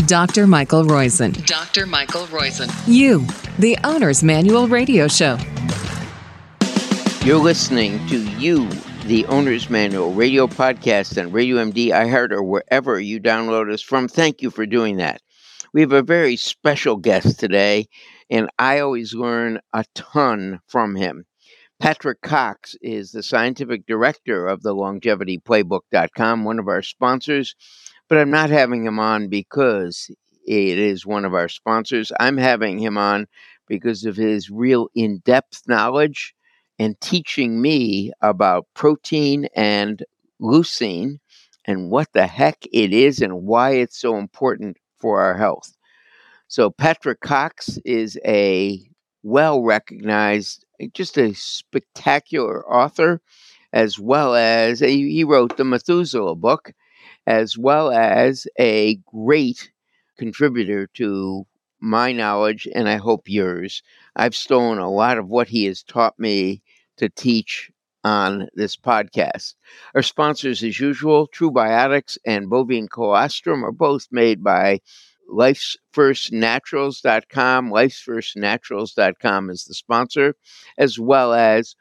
Dr. Michael Roizen. Dr. Michael Roizen. You, the Owner's Manual Radio Show. You're listening to You, the Owner's Manual Radio Podcast on Radio MD, iHeart, or wherever you download us from. Thank you for doing that. We have a very special guest today, and I always learn a ton from him. Patrick Cox is the scientific director of the LongevityPlaybook.com, one of our sponsors, but I'm not having him on because it is one of our sponsors. I'm having him on because of his real in-depth knowledge and teaching me about protein and leucine and what the heck it is and why it's so important for our health. So Patrick Cox is a well-recognized, just a spectacular author, as well as he wrote the Methuselah book, as well as a great contributor to my knowledge, and I hope yours. I've stolen a lot of what he has taught me to teach on this podcast. Our sponsors, as usual, True Biotics and Bovine Colostrum, are both made by Life'sFirstNaturals.com. Life'sFirstNaturals.com is the sponsor, as well as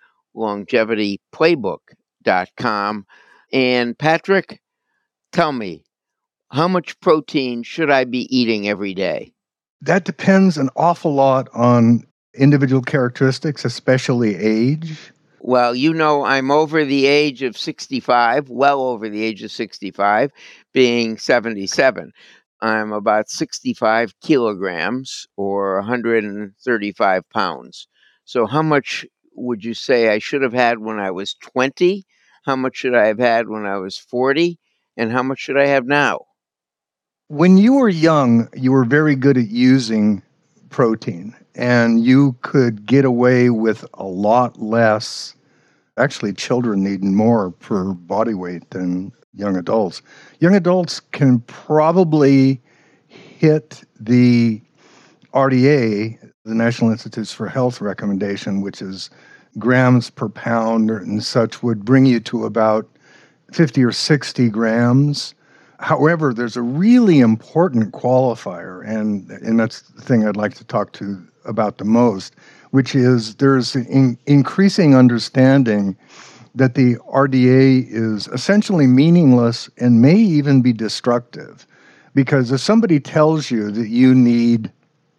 LongevityPlaybook.com. And Patrick, tell me, how much protein should I be eating every day? That depends an awful lot on individual characteristics, especially age. Well, you know, I'm over the age of 65, well over the age of 65, being 77. I'm about 65 kilograms or 135 pounds. So how much would you say I should have had when I was 20? How much should I have had when I was 40? And how much should I have now? When you were young, you were very good at using protein, and you could get away with a lot less. Actually, children need more per body weight than young adults. Young adults can probably hit the RDA, the National Institutes for Health recommendation, which is grams per pound and such, would bring you to about 50 or 60 grams. However, there's a really important qualifier, and that's the thing I'd like to talk to about the most, which is there's an increasing understanding that the RDA is essentially meaningless and may even be destructive. Because if somebody tells you that you need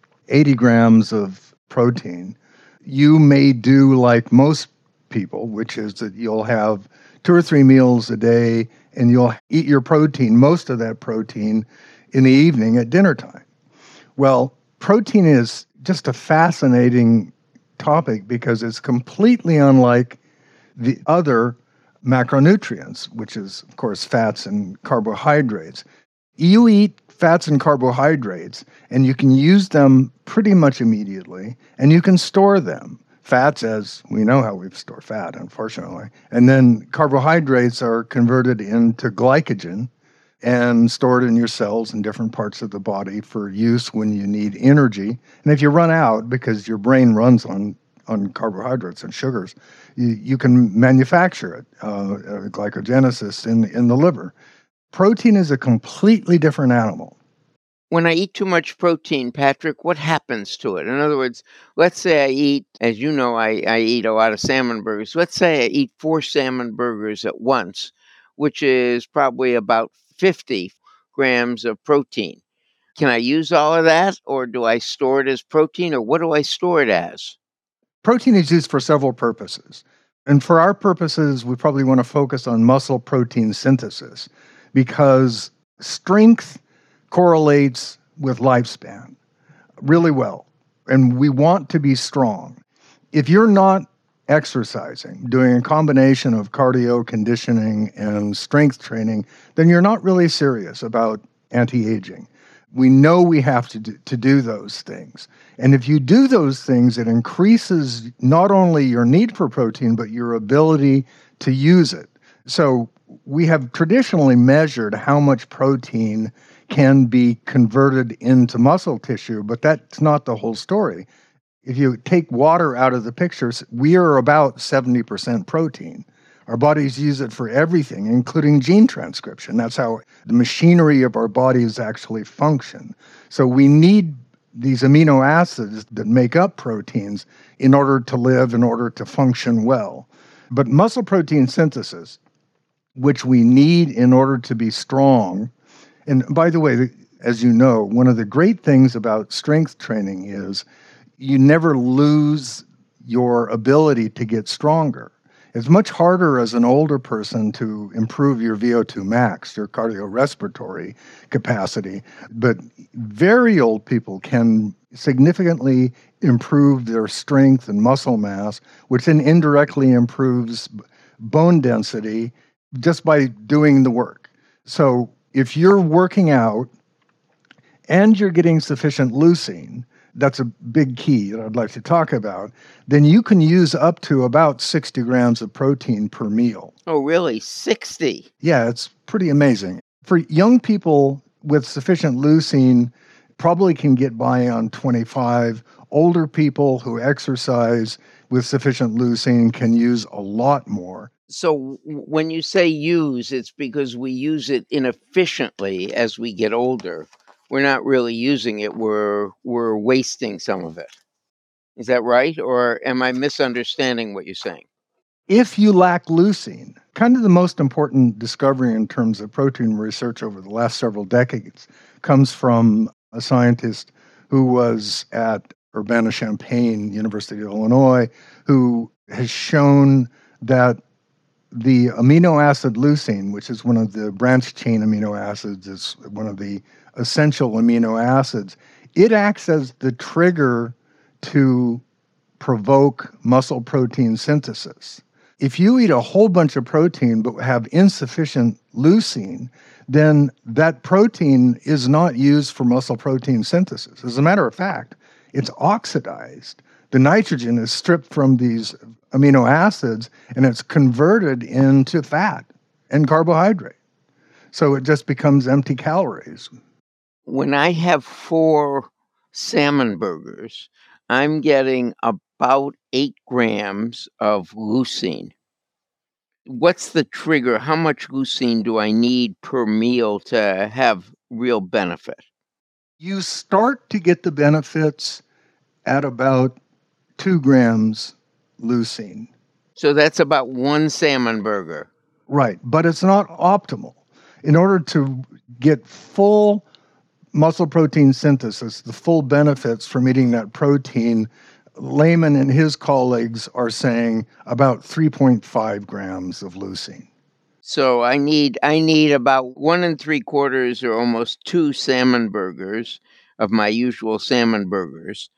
80 grams of protein, you may do like most people, which is that you'll have 2 or 3 meals a day and you'll eat your protein, most of that protein, in the evening at dinner time. Well, protein is just a fascinating topic because it's completely unlike the other macronutrients, which is, of course, fats and carbohydrates. You eat fats and carbohydrates, and you can use them pretty much immediately, and you can store them. Fats, as we know how we store fat, unfortunately. And then carbohydrates are converted into glycogen and stored in your cells in different parts of the body for use when you need energy. And if you run out, because your brain runs on carbohydrates and sugars, you can manufacture it, glycogenesis in the liver. Protein is a completely different animal. When I eat too much protein, Patrick, what happens to it? In other words, let's say I eat, as you know, I eat a lot of salmon burgers. Let's say I eat 4 salmon burgers at once, which is probably about 50 grams of protein. Can I use all of that, or do I store it as protein, or what do I store it as? Protein is used for several purposes. And for our purposes, we probably want to focus on muscle protein synthesis because strength correlates with lifespan really well. And we want to be strong. If you're not exercising, doing a combination of cardio, conditioning, and strength training, then you're not really serious about anti-aging. We know we have to do those things. And if you do those things, it increases not only your need for protein, but your ability to use it. So we have traditionally measured how much protein can be converted into muscle tissue, but that's not the whole story. If you take water out of the picture, we are about 70% protein. Our bodies use it for everything, including gene transcription. That's how the machinery of our bodies actually function. So we need these amino acids that make up proteins in order to live, in order to function well. But muscle protein synthesis, which we need in order to be strong, and by the way, as you know, one of the great things about strength training is you never lose your ability to get stronger. It's much harder as an older person to improve your VO2 max, your cardiorespiratory capacity, but very old people can significantly improve their strength and muscle mass, which then indirectly improves bone density just by doing the work. So if you're working out and you're getting sufficient leucine, that's a big key that I'd like to talk about, then you can use up to about 60 grams of protein per meal. Oh, really? 60? Yeah, it's pretty amazing. For young people with sufficient leucine, probably can get by on 25. Older people who exercise with sufficient leucine can use a lot more. So when you say use, it's because we use it inefficiently as we get older. We're not really using it. We're wasting some of it. Is that right? Or am I misunderstanding what you're saying? If you lack leucine, kind of the most important discovery in terms of protein research over the last several decades comes from a scientist who was at Urbana-Champaign, University of Illinois, who has shown that the amino acid leucine, which is one of the branched chain amino acids, is one of the essential amino acids, it acts as the trigger to provoke muscle protein synthesis. If you eat a whole bunch of protein but have insufficient leucine, then that protein is not used for muscle protein synthesis. As a matter of fact, it's oxidized. The nitrogen is stripped from these amino acids and it's converted into fat and carbohydrate. So it just becomes empty calories. When I have 4 salmon burgers, I'm getting about 8 grams of leucine. What's the trigger? How much leucine do I need per meal to have real benefit? You start to get the benefits at about 2 grams leucine. So that's about 1 salmon burger. Right, but it's not optimal. In order to get full muscle protein synthesis, the full benefits from eating that protein, Lehman and his colleagues are saying about 3.5 grams of leucine. So I need about 1 3/4 or almost 2 salmon burgers of my usual salmon burgers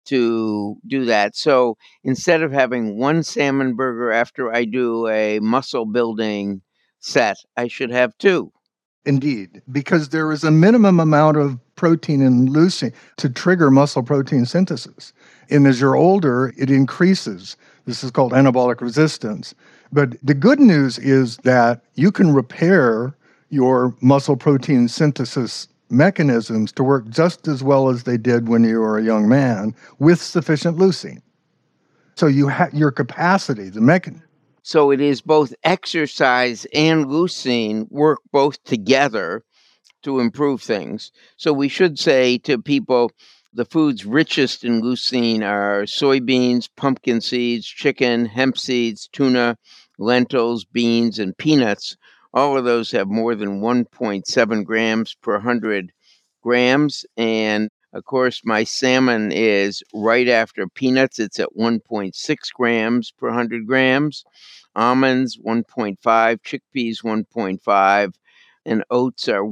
to do that. So instead of having 1 salmon burger after I do a muscle building set, I should have 2. Indeed, because there is a minimum amount of protein in leucine to trigger muscle protein synthesis. And as you're older, it increases. This is called anabolic resistance. But the good news is that you can repair your muscle protein synthesis mechanisms to work just as well as they did when you were a young man with sufficient leucine. So you have your capacity, the mechanism. So it is both exercise and leucine work both together to improve things. So we should say to people, the foods richest in leucine are soybeans, pumpkin seeds, chicken, hemp seeds, tuna, lentils, beans, and peanuts. All of those have more than 1.7 grams per 100 grams. And of course, my salmon is right after peanuts. It's at 1.6 grams per 100 grams. Almonds, 1.5. Chickpeas, 1.5. And oats are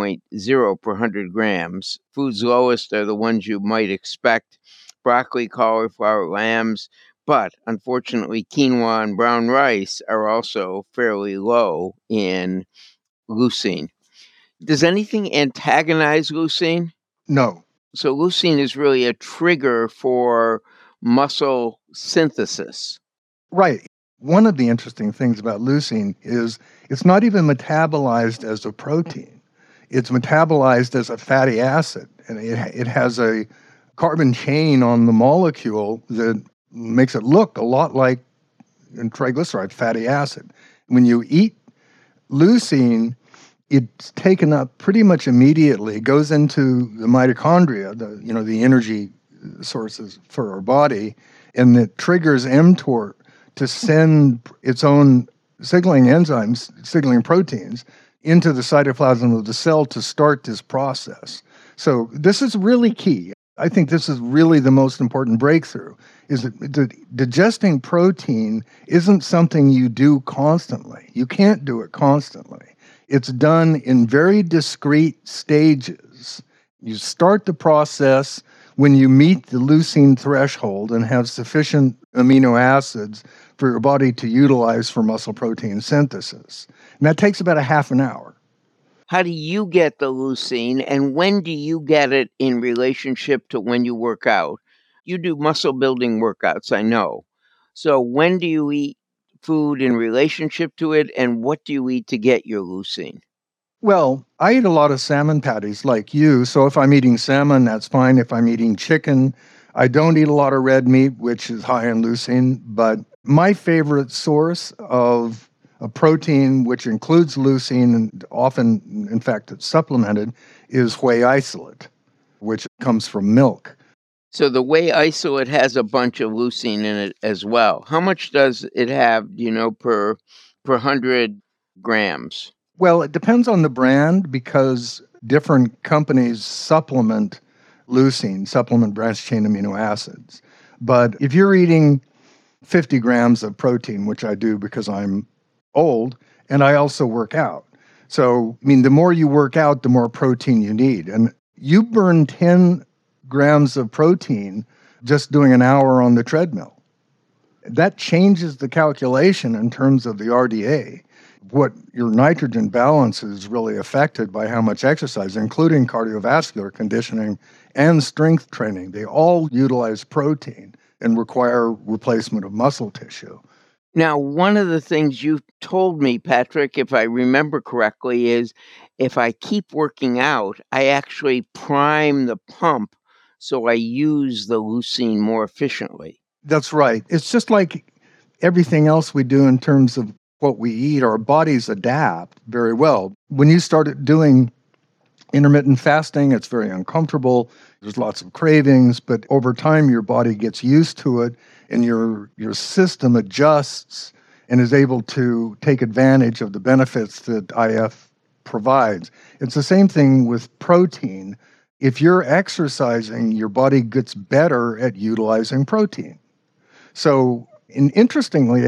1.0 per 100 grams. Foods lowest are the ones you might expect: broccoli, cauliflower, lambs. But unfortunately, quinoa and brown rice are also fairly low in leucine. Does anything antagonize leucine? No. So leucine is really a trigger for muscle synthesis. Right. One of the interesting things about leucine is it's not even metabolized as a protein. It's metabolized as a fatty acid, and it has a carbon chain on the molecule that makes it look a lot like and triglyceride, fatty acid. When you eat leucine, it's taken up pretty much immediately. It goes into the mitochondria, the energy sources for our body, and it triggers mTOR to send its own signaling enzymes, signaling proteins, into the cytoplasm of the cell to start this process. So this is really key. I think this is really the most important breakthrough, is that digesting protein isn't something you do constantly. You can't do it constantly. It's done in very discrete stages. You start the process when you meet the leucine threshold and have sufficient amino acids for your body to utilize for muscle protein synthesis. And that takes about a half an hour. How do you get the leucine, and when do you get it in relationship to when you work out? You do muscle building workouts, I know. So when do you eat food in relationship to it, and what do you eat to get your leucine? Well, I eat a lot of salmon patties like you, so if I'm eating salmon, that's fine. If I'm eating chicken, I don't eat a lot of red meat, which is high in leucine, but my favorite source of a protein, which includes leucine, and often, in fact, it's supplemented, is whey isolate, which comes from milk. So the whey isolate has a bunch of leucine in it as well. How much does it have, per 100 grams? Well, it depends on the brand because different companies supplement leucine, supplement branched-chain amino acids. But if you're eating 50 grams of protein, which I do because I'm old, and I also work out. So, the more you work out, the more protein you need. And you burn 10 grams of protein just doing an hour on the treadmill. That changes the calculation in terms of the RDA. What your nitrogen balance is really affected by how much exercise, including cardiovascular conditioning and strength training. They all utilize protein and require replacement of muscle tissue. Now, one of the things you told me, Patrick, if I remember correctly, is if I keep working out, I actually prime the pump so I use the leucine more efficiently. That's right. It's just like everything else we do in terms of what we eat. Our bodies adapt very well. When you start doing intermittent fasting, it's very uncomfortable. There's lots of cravings, but over time your body gets used to it and your system adjusts and is able to take advantage of the benefits that IF provides. It's the same thing with protein. If you're exercising, your body gets better at utilizing protein. So, interestingly,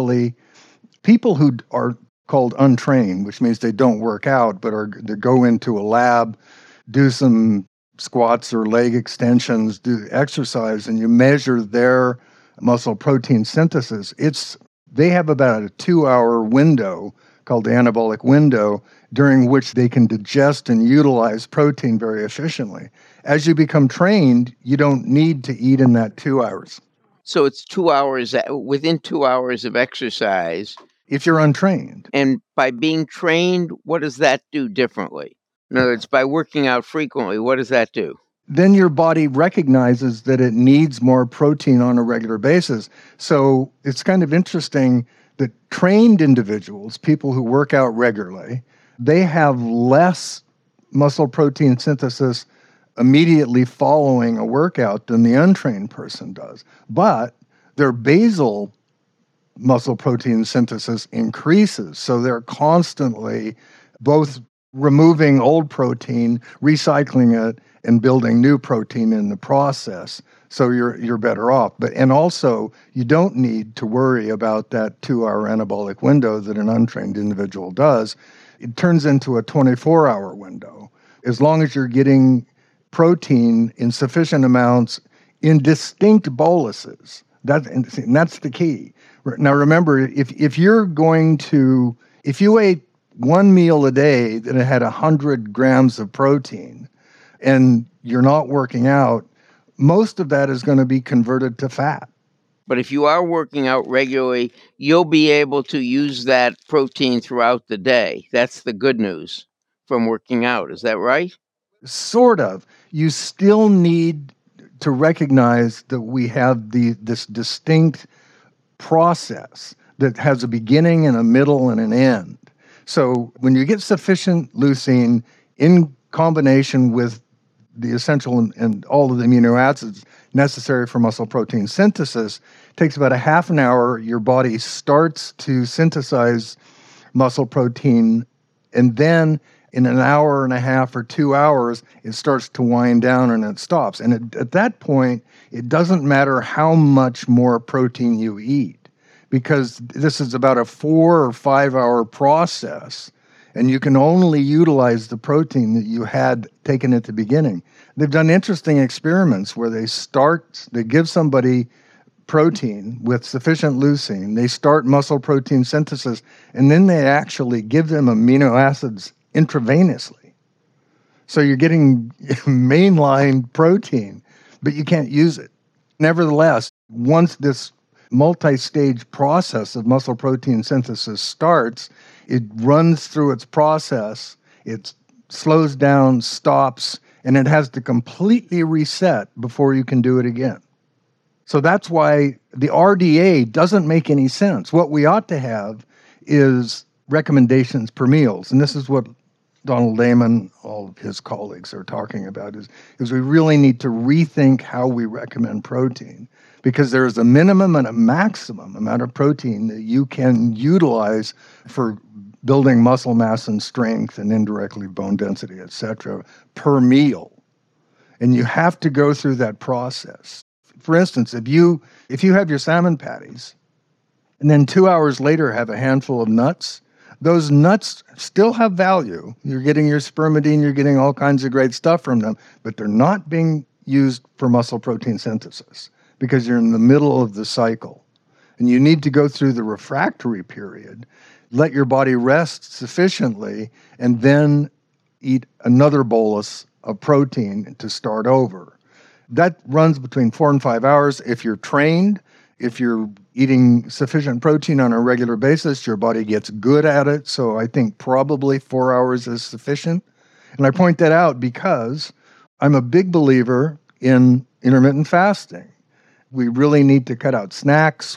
people who are called untrained, which means they don't work out, but they go into a lab, do some squats or leg extensions, do exercise, and you measure their muscle protein synthesis. They have about a 2-hour window called the anabolic window, during which they can digest and utilize protein very efficiently. As you become trained, you don't need to eat in that 2 hours. So it's 2 hours, within 2 hours of exercise. If you're untrained. And by being trained, what does that do differently? In other words, by working out frequently, what does that do? Then your body recognizes that it needs more protein on a regular basis. So it's kind of interesting that trained individuals, people who work out regularly, they have less muscle protein synthesis immediately following a workout than the untrained person does. But their basal muscle protein synthesis increases. So they're constantly both removing old protein, recycling it, and building new protein in the process. So you're better off. And also, you don't need to worry about that 2-hour anabolic window that an untrained individual does. It turns into a 24-hour window. As long as you're getting protein in sufficient amounts in distinct boluses. And that's the key. Now remember, if you ate one meal a day that had 100 grams of protein and you're not working out, most of that is going to be converted to fat. But if you are working out regularly, you'll be able to use that protein throughout the day. That's the good news from working out. Is that right? Sort of. You still need to recognize that we have this distinct process that has a beginning and a middle and an end. So when you get sufficient leucine in combination with the essential and all of the amino acids necessary for muscle protein synthesis, it takes about a half an hour. Your body starts to synthesize muscle protein, and then in an hour and a half or 2 hours, it starts to wind down and it stops. And at that point, it doesn't matter how much more protein you eat, because this is about a 4 or 5 hour process, and you can only utilize the protein that you had taken at the beginning. They've done interesting experiments where they give somebody protein with sufficient leucine, they start muscle protein synthesis, and then they actually give them amino acids intravenously. So you're getting mainline protein, but you can't use it. Nevertheless, once this multi-stage process of muscle protein synthesis starts, it runs through its process, it slows down, stops, and it has to completely reset before you can do it again. So that's why the RDA doesn't make any sense. What we ought to have is recommendations per meals, and this is what Donald Layman, all of his colleagues are talking about, is we really need to rethink how we recommend protein, because there is a minimum and a maximum amount of protein that you can utilize for building muscle mass and strength and indirectly bone density, etc., per meal. And you have to go through that process. For instance, if you have your salmon patties and then 2 hours later have a handful of nuts, those nuts still have value. You're getting your spermidine, you're getting all kinds of great stuff from them, but they're not being used for muscle protein synthesis because you're in the middle of the cycle. And you need to go through the refractory period, let your body rest sufficiently, and then eat another bolus of protein to start over. That runs between 4 and 5 hours. If you're trained, if you're eating sufficient protein on a regular basis, your body gets good at it. So I think probably 4 hours is sufficient. And I point that out because I'm a big believer in intermittent fasting. We really need to cut out snacks.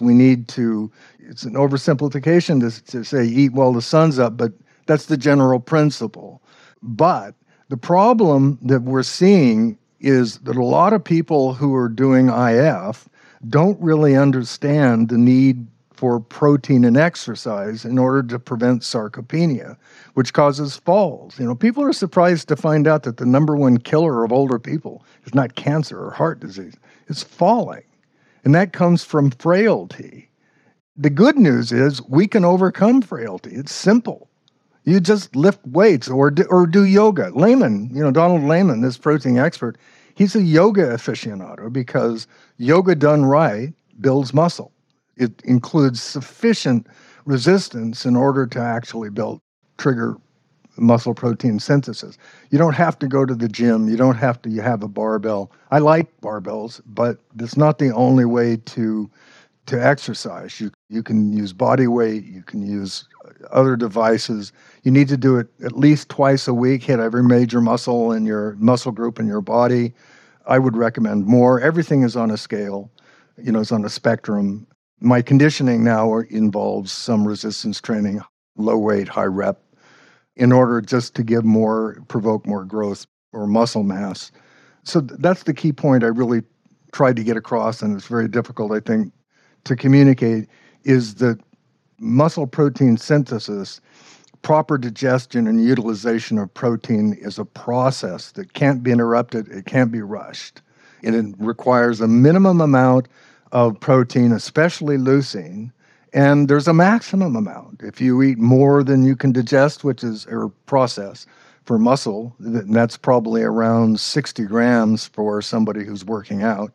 It's an oversimplification to say eat while the sun's up, but that's the general principle. But the problem that we're seeing is that a lot of people who are doing IF don't really understand the need for protein and exercise in order to prevent sarcopenia, which causes falls. People are surprised to find out that the number one killer of older people is not cancer or heart disease, it's falling. And that comes from frailty. The good news is we can overcome frailty. It's simple. You just lift weights or do yoga. Donald Layman, this protein expert, he's a yoga aficionado because yoga done right builds muscle. It includes sufficient resistance in order to actually trigger muscle protein synthesis. You don't have to go to the gym. You don't have to have a barbell. I like barbells, but it's not the only way to exercise. You can use body weight. You can use other devices. You need to do it at least twice a week, hit every major muscle in your muscle group in your body. I would recommend more. Everything is on a scale, it's on a spectrum. My conditioning now involves some resistance training, low weight, high rep, in order just to provoke more growth or muscle mass. So that's the key point I really tried to get across, and it's very difficult, I think, to communicate, is that muscle protein synthesis, proper digestion and utilization of protein is a process that can't be interrupted, it can't be rushed. And it requires a minimum amount of protein, especially leucine, and there's a maximum amount. If you eat more than you can digest, or process for muscle, that's probably around 60 grams for somebody who's working out,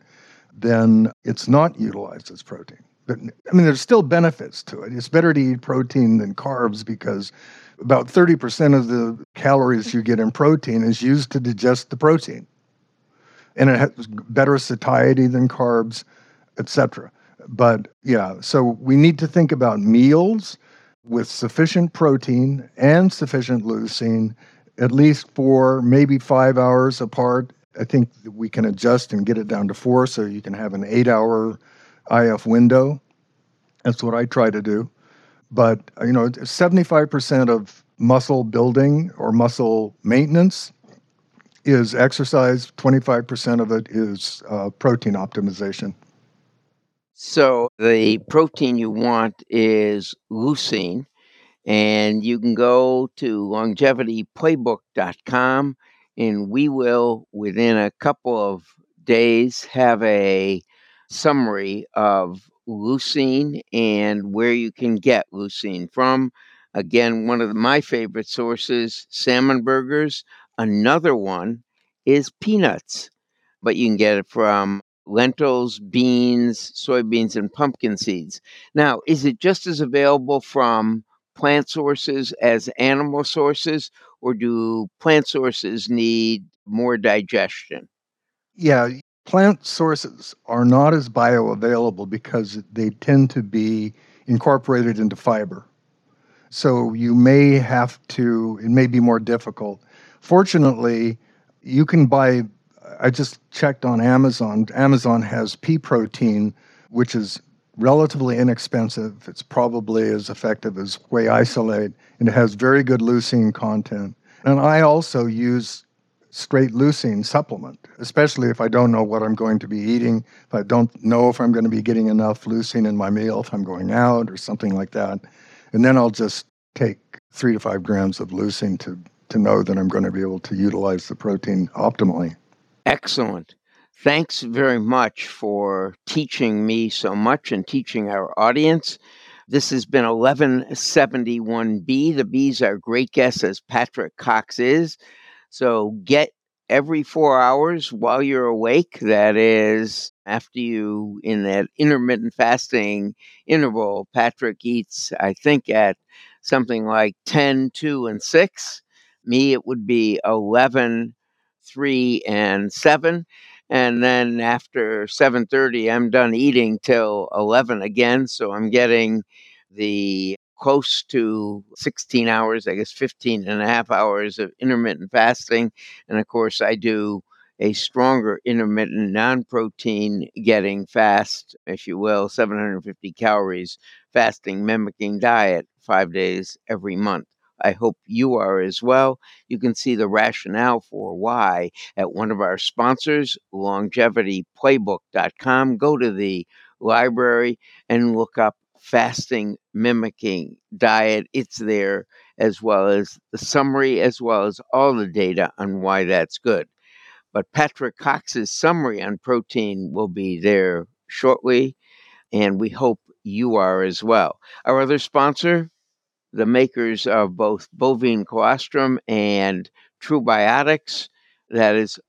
then it's not utilized as protein. But there's still benefits to it. It's better to eat protein than carbs because about 30% of the calories you get in protein is used to digest the protein. And it has better satiety than carbs, etc. But so we need to think about meals with sufficient protein and sufficient leucine, at least 4, maybe 5 hours apart. I think that we can adjust and get it down to 4, so you can have an 8-hour IF window. That's what I try to do. But, 75% of muscle building or muscle maintenance is exercise, 25% of it is protein optimization. So the protein you want is leucine, and you can go to longevityplaybook.com, and we will, within a couple of days, have a summary of leucine and where you can get leucine from. Again, one of my favorite sources, salmon burgers. Another one is peanuts, but you can get it from lentils, beans, soybeans, and pumpkin seeds. Now, is it just as available from plant sources as animal sources, or do plant sources need more digestion? Yeah, plant sources are not as bioavailable because they tend to be incorporated into fiber. So it may be more difficult. Fortunately, you can buy, I just checked on Amazon. Amazon has pea protein, which is relatively inexpensive. It's probably as effective as whey isolate, and it has very good leucine content. And I also use straight leucine supplement, especially if I don't know what I'm going to be eating, if I don't know if I'm going to be getting enough leucine in my meal, if I'm going out or something like that. And then I'll just take 3 to 5 grams of leucine to know that I'm going to be able to utilize the protein optimally. Excellent. Thanks very much for teaching me so much and teaching our audience. This has been 1171B. The B's are great guests, as Patrick Cox is. So get every 4 hours while you're awake. That is, after you, in that intermittent fasting interval, Patrick eats, I think, at something like 10, 2, and 6. Me, it would be 11, 3, and 7. And then after 7:30, I'm done eating till 11 again. So I'm getting the close to 16 hours, I guess 15 and a half hours of intermittent fasting. And of course, I do a stronger intermittent non-protein getting fast, if you will, 750 calories fasting mimicking diet 5 days every month. I hope you are as well. You can see the rationale for why at one of our sponsors, longevityplaybook.com. Go to the library and look up fasting mimicking diet. It's there, as well as the summary, as well as all the data on why that's good. But Patrick Cox's summary on protein will be there shortly, and we hope you are as well. Our other sponsor, the makers of both bovine colostrum and True Biotics, that is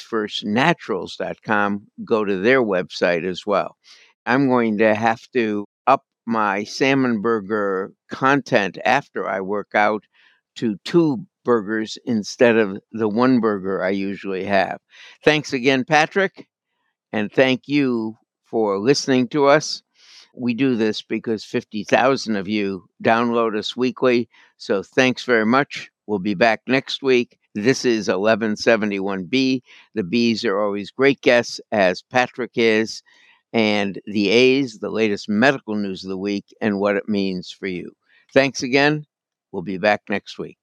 lifefirstnaturals.com. Go to their website as well. I'm going to have to up my salmon burger content after I work out to 2 burgers instead of the 1 burger I usually have. Thanks again, Patrick, and thank you for listening to us. We do this because 50,000 of you download us weekly. So thanks very much. We'll be back next week. This is 1171B. The B's are always great guests, as Patrick is, and the A's, the latest medical news of the week and what it means for you. Thanks again. We'll be back next week.